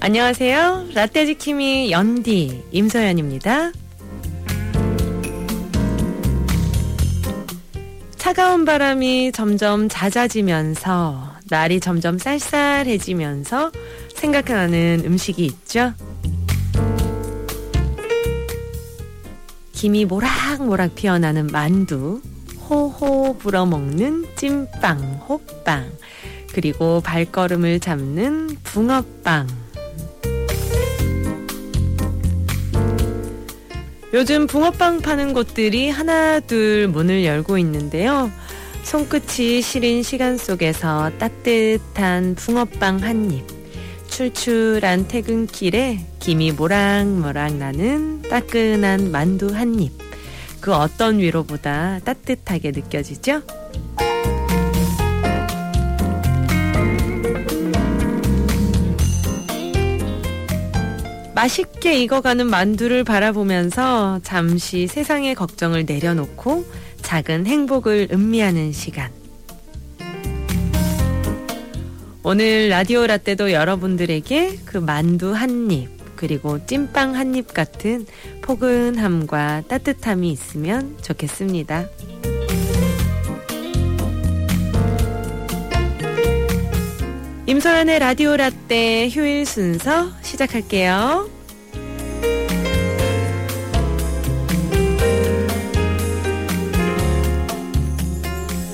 안녕하세요. 라떼지킴이 연디 임서연입니다. 차가운 바람이 점점 잦아지면서 날이 점점 쌀쌀해지면서 생각나는 음식이 있죠. 김이 모락모락 피어나는 만두, 호호 불어먹는 찐빵, 호빵, 그리고 발걸음을 잡는 붕어빵. 요즘 붕어빵 파는 곳들이 하나둘 문을 열고 있는데요. 손끝이 시린 시간 속에서 따뜻한 붕어빵 한 입, 출출한 퇴근길에 김이 모락모락 나는 따끈한 만두 한 입, 그 어떤 위로보다 따뜻하게 느껴지죠? 맛있게 익어가는 만두를 바라보면서 잠시 세상의 걱정을 내려놓고 작은 행복을 음미하는 시간. 오늘 라디오 라떼도 여러분들에게 그 만두 한 입, 그리고 찐빵 한 입 같은 포근함과 따뜻함이 있으면 좋겠습니다. 임소연의 라디오 라떼 휴일 순서 시작할게요.